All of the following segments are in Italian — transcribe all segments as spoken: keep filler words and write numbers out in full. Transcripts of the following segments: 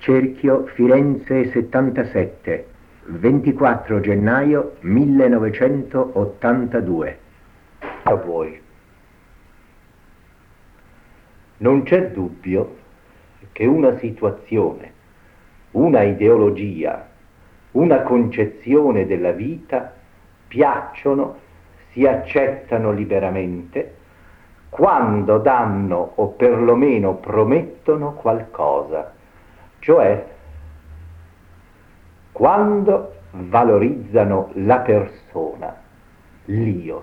Cerchio, Firenze settantasette, ventiquattro gennaio millenovecentottantadue. A voi. Non c'è dubbio che una situazione, una ideologia, una concezione della vita piacciono, si accettano liberamente quando danno o perlomeno promettono qualcosa, cioè quando valorizzano la persona, l'io.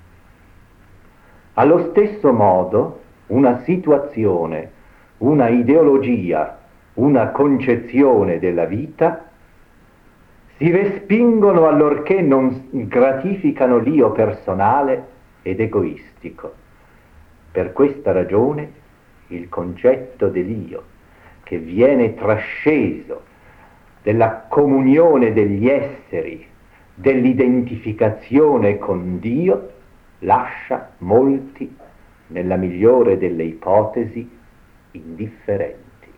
Allo stesso modo, una situazione, una ideologia, una concezione della vita si respingono allorché non gratificano l'io personale ed egoistico. Per questa ragione il concetto dell'io, che viene trasceso della comunione degli esseri, dell'identificazione con Dio, lascia molti, nella migliore delle ipotesi, indifferenti.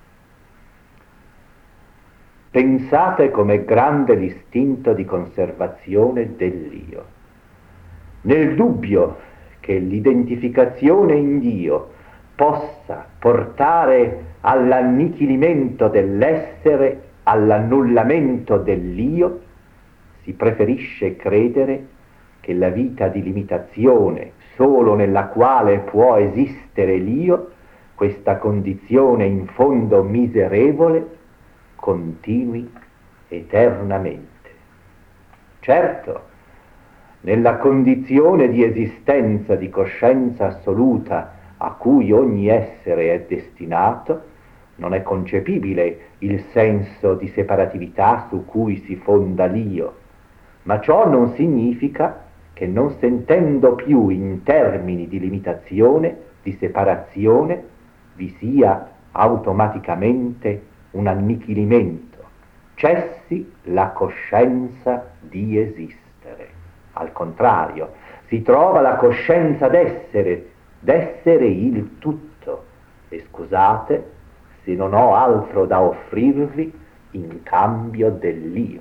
Pensate com'è grande l'istinto di conservazione dell'io. Nel dubbio che l'identificazione in Dio possa portare all'annichilimento dell'essere, all'annullamento dell'io, si preferisce credere che la vita di limitazione solo nella quale può esistere l'io, questa condizione in fondo miserevole, continui eternamente. Certo, nella condizione di esistenza di coscienza assoluta a cui ogni essere è destinato, non è concepibile il senso di separatività su cui si fonda l'io, ma ciò non significa che non sentendo più in termini di limitazione, di separazione, vi sia automaticamente un annichilimento, cessi la coscienza di esistere. Al contrario, si trova la coscienza d'essere, d'essere il tutto. E scusate se non ho altro da offrirvi in cambio dell'io.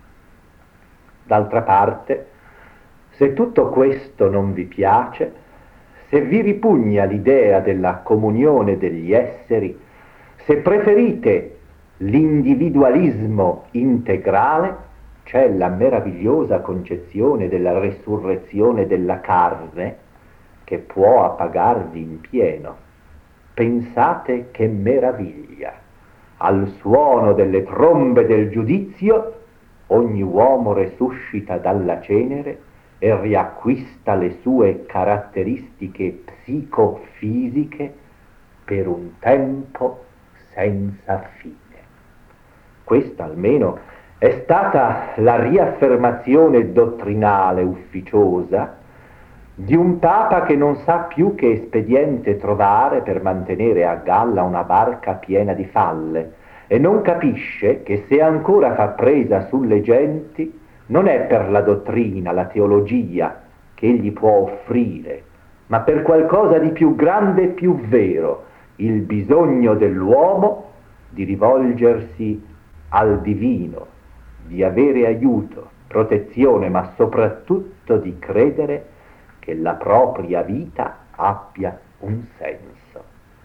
D'altra parte, se tutto questo non vi piace, se vi ripugna l'idea della comunione degli esseri, se preferite l'individualismo integrale, c'è la meravigliosa concezione della resurrezione della carne che può appagarvi in pieno. Pensate che meraviglia! Al suono delle trombe del giudizio, ogni uomo resuscita dalla cenere e riacquista le sue caratteristiche psicofisiche per un tempo senza fine. Questa almeno è stata la riaffermazione dottrinale ufficiosa di un Papa che non sa più che espediente trovare per mantenere a galla una barca piena di falle e non capisce che se ancora fa presa sulle genti non è per la dottrina, la teologia che egli può offrire, ma per qualcosa di più grande e più vero, il bisogno dell'uomo di rivolgersi al divino, di avere aiuto, protezione, ma soprattutto di credere che la propria vita abbia un senso.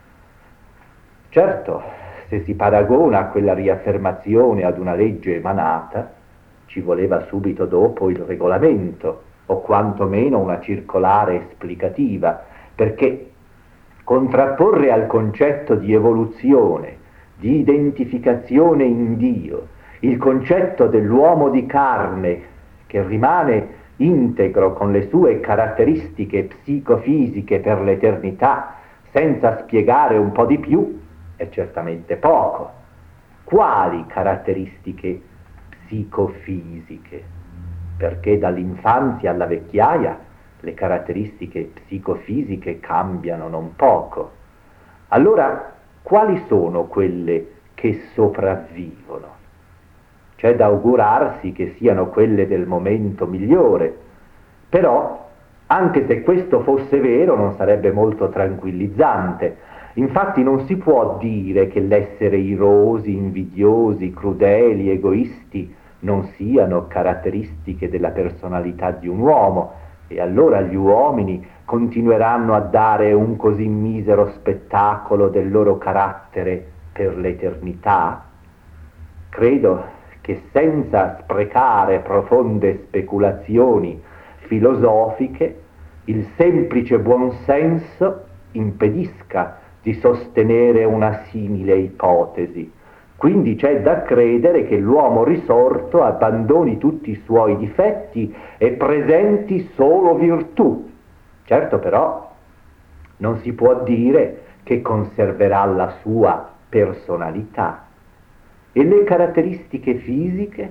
Certo, se si paragona quella riaffermazione ad una legge emanata, ci voleva subito dopo il regolamento, o quantomeno una circolare esplicativa, perché contrapporre al concetto di evoluzione, di identificazione in Dio, il concetto dell'uomo di carne che rimane integro con le sue caratteristiche psicofisiche per l'eternità, senza spiegare un po' di più, è certamente poco. Quali caratteristiche psicofisiche? Perché dall'infanzia alla vecchiaia le caratteristiche psicofisiche cambiano non poco. Allora, quali sono quelle che sopravvivono? C'è da augurarsi che siano quelle del momento migliore, però, anche se questo fosse vero, non sarebbe molto tranquillizzante. Infatti non si può dire che l'essere irosi, invidiosi, crudeli, egoisti non siano caratteristiche della personalità di un uomo, e allora gli uomini continueranno a dare un così misero spettacolo del loro carattere per l'eternità? Credo che senza sprecare profonde speculazioni filosofiche, il semplice buonsenso impedisca di sostenere una simile ipotesi. Quindi c'è da credere che l'uomo risorto abbandoni tutti i suoi difetti e presenti solo virtù. Certo però non si può dire che conserverà la sua personalità. E le caratteristiche fisiche,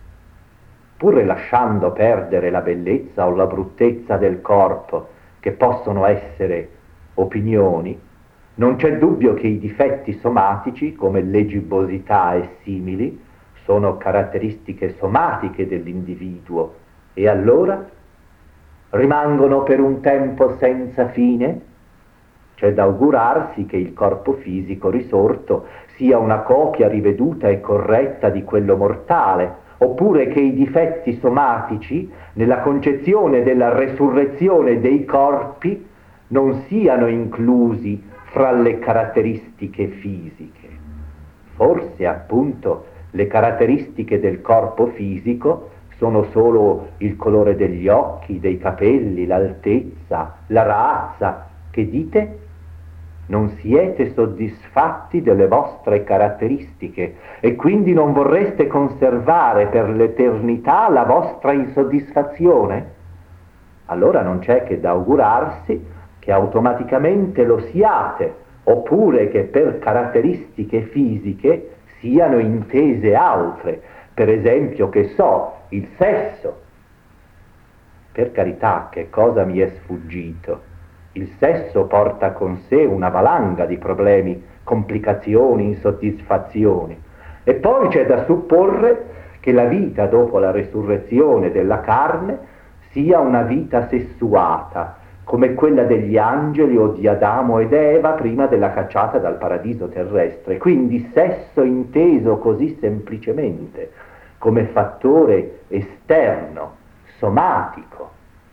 pur lasciando perdere la bellezza o la bruttezza del corpo, che possono essere opinioni, non c'è dubbio che i difetti somatici, come legibosità e simili, sono caratteristiche somatiche dell'individuo, e allora rimangono per un tempo senza fine? C'è da augurarsi che il corpo fisico risorto sia una copia riveduta e corretta di quello mortale, oppure che i difetti somatici, nella concezione della resurrezione dei corpi, non siano inclusi fra le caratteristiche fisiche. Forse appunto le caratteristiche del corpo fisico sono solo il colore degli occhi, dei capelli, l'altezza, la razza. Che dite? Non siete soddisfatti delle vostre caratteristiche e quindi non vorreste conservare per l'eternità la vostra insoddisfazione? Allora non c'è che da augurarsi che automaticamente lo siate, oppure che per caratteristiche fisiche siano intese altre, per esempio, che so, il sesso. Per carità, che cosa mi è sfuggito? Il sesso porta con sé una valanga di problemi, complicazioni, insoddisfazioni. E poi c'è da supporre che la vita dopo la resurrezione della carne sia una vita sessuata, come quella degli angeli o di Adamo ed Eva prima della cacciata dal paradiso terrestre. Quindi sesso inteso così semplicemente come fattore esterno, somatico.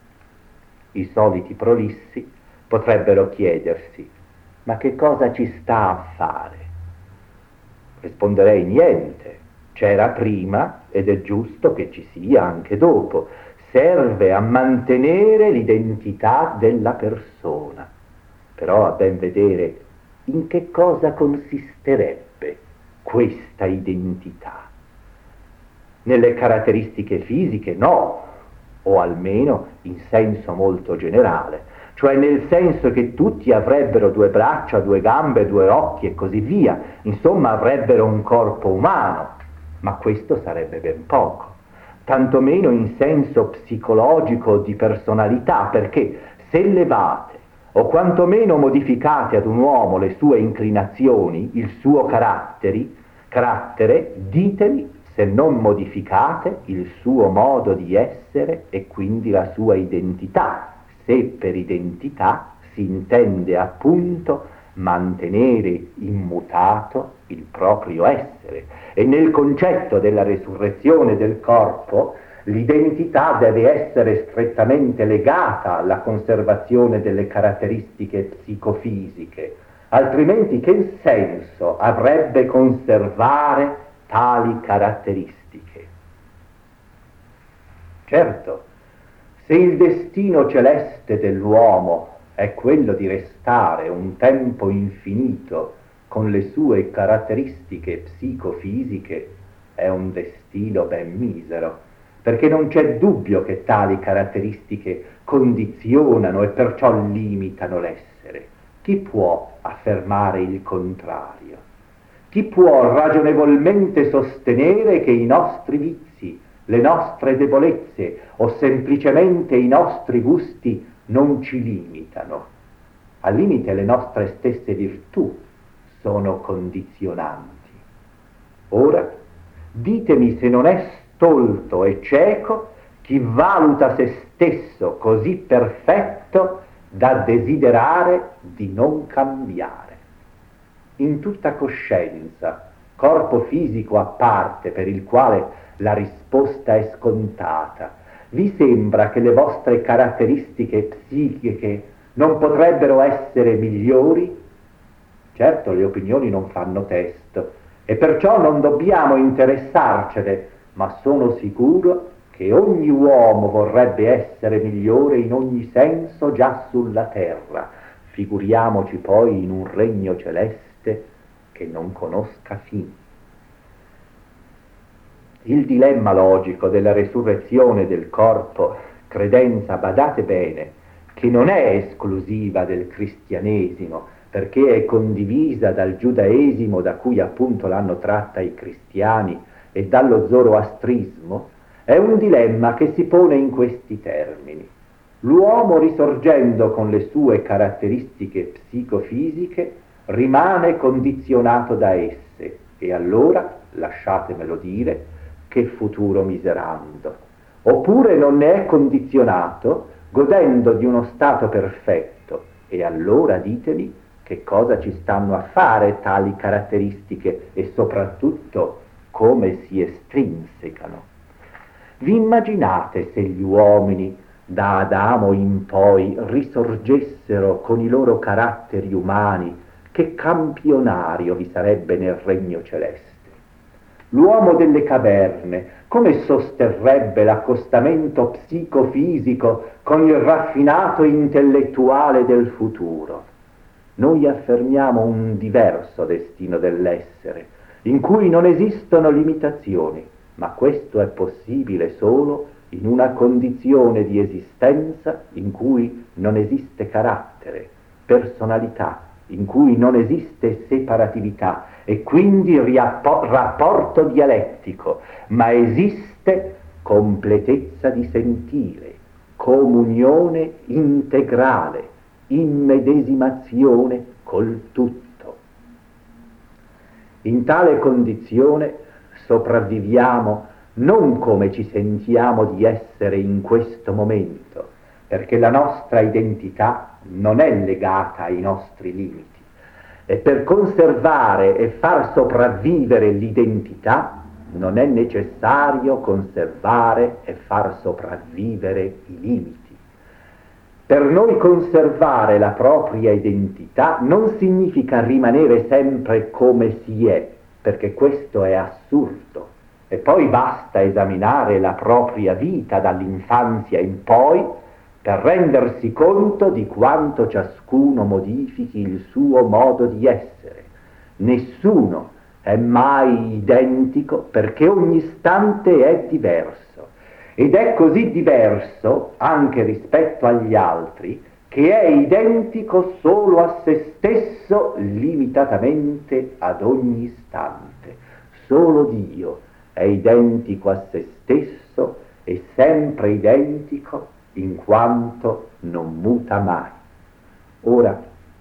I soliti prolissi potrebbero chiedersi: ma che cosa ci sta a fare? Risponderei: niente, c'era prima ed è giusto che ci sia anche dopo. Serve a mantenere l'identità della persona. Però a ben vedere in che cosa consisterebbe questa identità. Nelle caratteristiche fisiche no, o almeno in senso molto generale, cioè nel senso che tutti avrebbero due braccia, due gambe, due occhi e così via, insomma avrebbero un corpo umano, ma questo sarebbe ben poco. Tantomeno in senso psicologico di personalità, perché se levate o quantomeno modificate ad un uomo le sue inclinazioni, il suo caratteri, carattere, ditemi se non modificate il suo modo di essere e quindi la sua identità, se per identità si intende appunto mantenere immutato il proprio essere. E nel concetto della resurrezione del corpo l'identità deve essere strettamente legata alla conservazione delle caratteristiche psicofisiche, altrimenti che senso avrebbe conservare tali caratteristiche? Certo, se il destino celeste dell'uomo è quello di restare un tempo infinito con le sue caratteristiche psicofisiche, è un destino ben misero, perché non c'è dubbio che tali caratteristiche condizionano e perciò limitano l'essere. Chi può affermare il contrario? Chi può ragionevolmente sostenere che i nostri vizi, le nostre debolezze o semplicemente i nostri gusti non ci limitano? Al limite le nostre stesse virtù sono condizionanti. Ora, ditemi se non è stolto e cieco chi valuta se stesso così perfetto da desiderare di non cambiare. in tutta coscienza, corpo fisico a parte per il quale la risposta è scontata, vi sembra che le vostre caratteristiche psichiche non potrebbero essere migliori? Certo, le opinioni non fanno testo e perciò non dobbiamo interessarcene, ma sono sicuro che ogni uomo vorrebbe essere migliore in ogni senso già sulla terra, figuriamoci poi in un regno celeste che non conosca fine. Il dilemma logico della resurrezione del corpo, credenza, badate bene, che non è esclusiva del cristianesimo, perché è condivisa dal giudaesimo da cui appunto l'hanno tratta i cristiani e dallo zoroastrismo, è un dilemma che si pone in questi termini. L'uomo, risorgendo con le sue caratteristiche psicofisiche, rimane condizionato da esse e allora, lasciatemelo dire, che futuro miserando. Oppure non ne è condizionato, godendo di uno stato perfetto, e allora ditemi che cosa ci stanno a fare tali caratteristiche e soprattutto come si estrinsecano. Vi immaginate se gli uomini da Adamo in poi risorgessero con i loro caratteri umani, che campionario vi sarebbe nel regno celeste? L'uomo delle caverne come sosterrebbe l'accostamento psicofisico con il raffinato intellettuale del futuro? Noi affermiamo un diverso destino dell'essere, in cui non esistono limitazioni, ma questo è possibile solo in una condizione di esistenza in cui non esiste carattere, personalità, in cui non esiste separatività e quindi riappo- rapporto dialettico, ma esiste completezza di sentire, comunione integrale, immedesimazione col tutto. In tale condizione sopravviviamo non come ci sentiamo di essere in questo momento, perché la nostra identità non è legata ai nostri limiti. E per conservare e far sopravvivere l'identità non è necessario conservare e far sopravvivere i limiti. Per noi conservare la propria identità non significa rimanere sempre come si è, perché questo è assurdo. E poi basta esaminare la propria vita dall'infanzia in poi per rendersi conto di quanto ciascuno modifichi il suo modo di essere. Nessuno è mai identico perché ogni istante è diverso. Ed è così diverso anche rispetto agli altri che è identico solo a se stesso limitatamente ad ogni istante. Solo Dio è identico a se stesso e sempre identico in quanto non muta mai. Ora,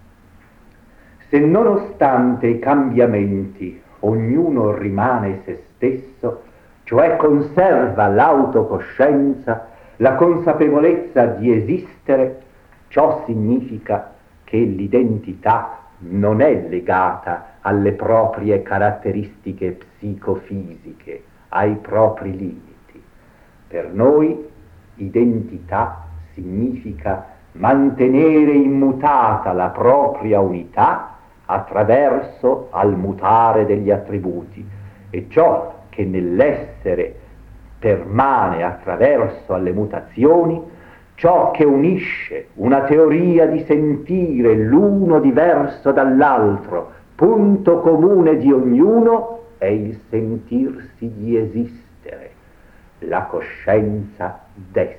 se nonostante i cambiamenti ognuno rimane se stesso, cioè conserva l'autocoscienza, la consapevolezza di esistere, ciò significa che l'identità non è legata alle proprie caratteristiche psicofisiche, ai propri limiti. Per noi identità significa mantenere immutata la propria unità attraverso al mutare degli attributi, e ciò che nell'essere permane attraverso alle mutazioni, ciò che unisce una teoria di sentire l'uno diverso dall'altro, punto comune di ognuno, è il sentirsi di esistere, la coscienza d'essere.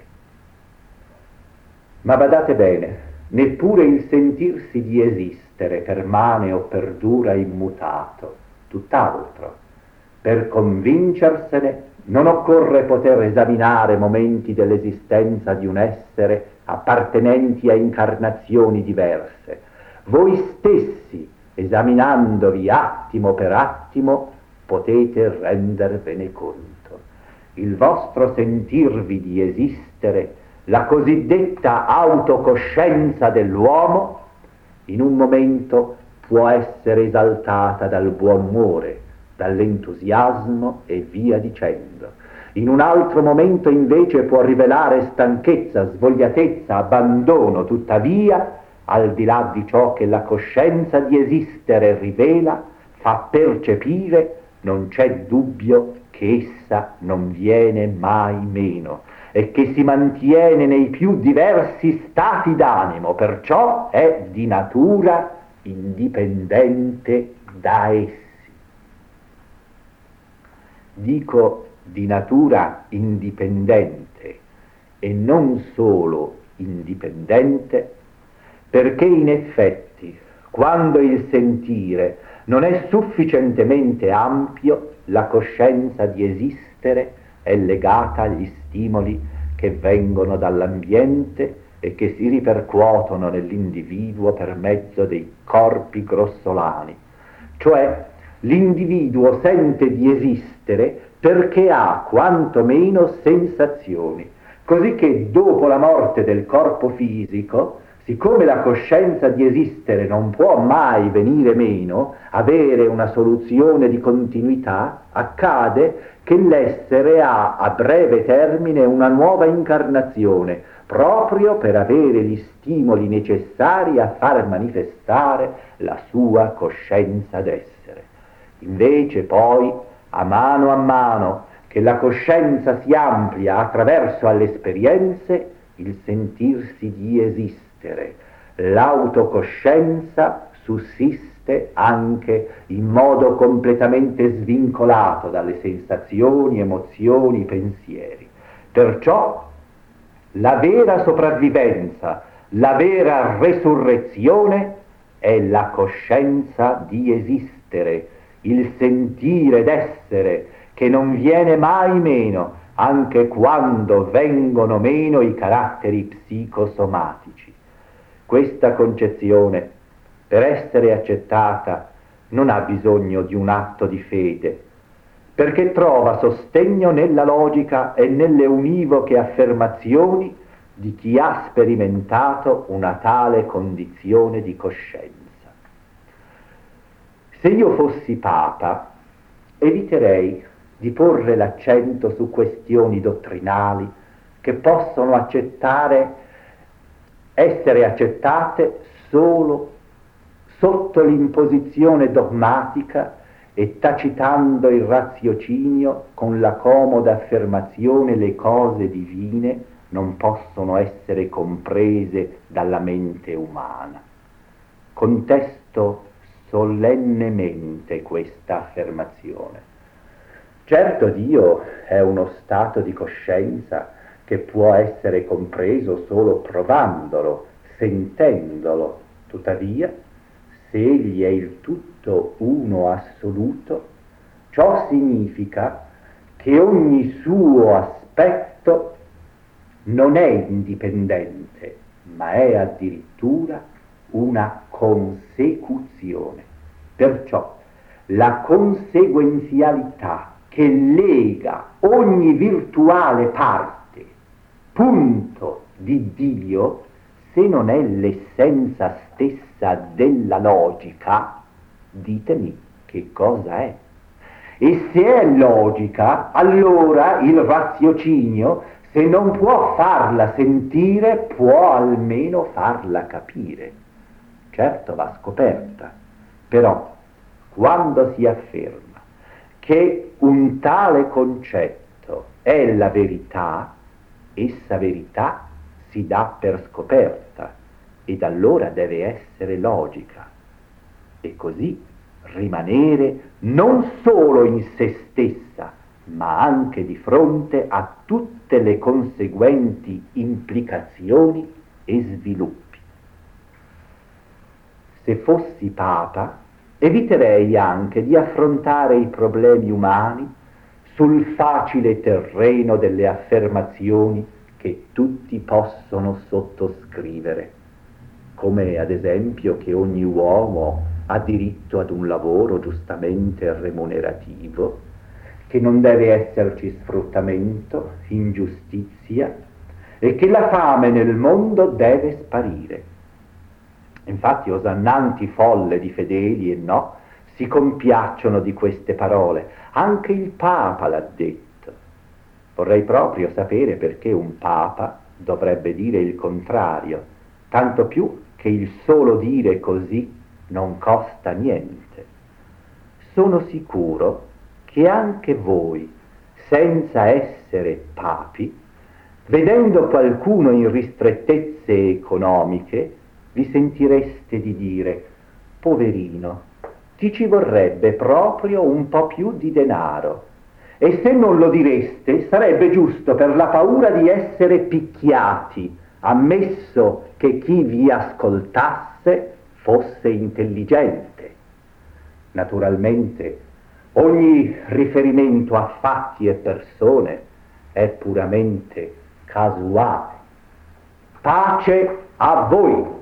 Ma badate bene, neppure il sentirsi di esistere permane o perdura immutato, tutt'altro. Per convincersene non occorre poter esaminare momenti dell'esistenza di un essere appartenenti a incarnazioni diverse. Voi stessi, esaminandovi attimo per attimo, potete rendervene conto. Il vostro sentirvi di esistere, la cosiddetta autocoscienza dell'uomo, in un momento può essere esaltata dal buon umore, dall'entusiasmo e via dicendo. In un altro momento invece può rivelare stanchezza, svogliatezza, abbandono. Tuttavia, al di là di ciò che la coscienza di esistere rivela, fa percepire, non c'è dubbio che essa non viene mai meno e che si mantiene nei più diversi stati d'animo, perciò è di natura indipendente da essi. Dico di natura indipendente e non solo indipendente, perché in effetti quando il sentire non è sufficientemente ampio, la coscienza di esistere è legata agli stimoli che vengono dall'ambiente e che si ripercuotono nell'individuo per mezzo dei corpi grossolani. Cioè l'individuo sente di esistere perché ha quantomeno sensazioni, così che dopo la morte del corpo fisico, siccome la coscienza di esistere non può mai venire meno, avere una soluzione di continuità, accade che l'essere ha a breve termine una nuova incarnazione, proprio per avere gli stimoli necessari a far manifestare la sua coscienza d'essere. Invece poi, a mano a mano che la coscienza si amplia attraverso alle esperienze, il sentirsi di esistere, l'autocoscienza sussiste anche in modo completamente svincolato dalle sensazioni, emozioni, pensieri. Perciò la vera sopravvivenza, la vera resurrezione è la coscienza di esistere, il sentire d'essere che non viene mai meno, anche quando vengono meno i caratteri psicosomatici. Questa concezione, per essere accettata, non ha bisogno di un atto di fede, perché trova sostegno nella logica e nelle univoche affermazioni di chi ha sperimentato una tale condizione di coscienza. Se io fossi Papa, eviterei di porre l'accento su questioni dottrinali che possono accettare, essere accettate solo sotto l'imposizione dogmatica e tacitando il raziocinio con la comoda affermazione le cose divine non possono essere comprese dalla mente umana. Contesto solennemente questa affermazione. Certo, Dio è uno stato di coscienza che può essere compreso solo provandolo, sentendolo. Tuttavia, se egli è il tutto uno assoluto, ciò significa che ogni suo aspetto non è indipendente, ma è addirittura una consecuzione. Perciò la conseguenzialità che lega ogni virtuale parte, punto di Dio, se non è l'essenza stessa della logica, ditemi che cosa è. E se è logica, allora il raziocinio, se non può farla sentire, può almeno farla capire. Certo, va scoperta, però quando si afferma che un tale concetto è la verità, essa verità si dà per scoperta ed allora deve essere logica e così rimanere non solo in se stessa, ma anche di fronte a tutte le conseguenti implicazioni e sviluppi. Se fossi Papa, eviterei anche di affrontare i problemi umani sul facile terreno delle affermazioni che tutti possono sottoscrivere, come ad esempio che ogni uomo ha diritto ad un lavoro giustamente remunerativo, che non deve esserci sfruttamento, ingiustizia e che la fame nel mondo deve sparire. Infatti osannanti folle di fedeli e no, si compiacciono di queste parole. Anche il Papa l'ha detto. Vorrei proprio sapere perché un Papa dovrebbe dire il contrario, tanto più che il solo dire così non costa niente. Sono sicuro che anche voi, senza essere papi, vedendo qualcuno in ristrettezze economiche, vi sentireste di dire: poverino, ti ci vorrebbe proprio un po' più di denaro. E se non lo direste, sarebbe giusto per la paura di essere picchiati, ammesso che chi vi ascoltasse fosse intelligente. Naturalmente, ogni riferimento a fatti e persone è puramente casuale. Pace a voi!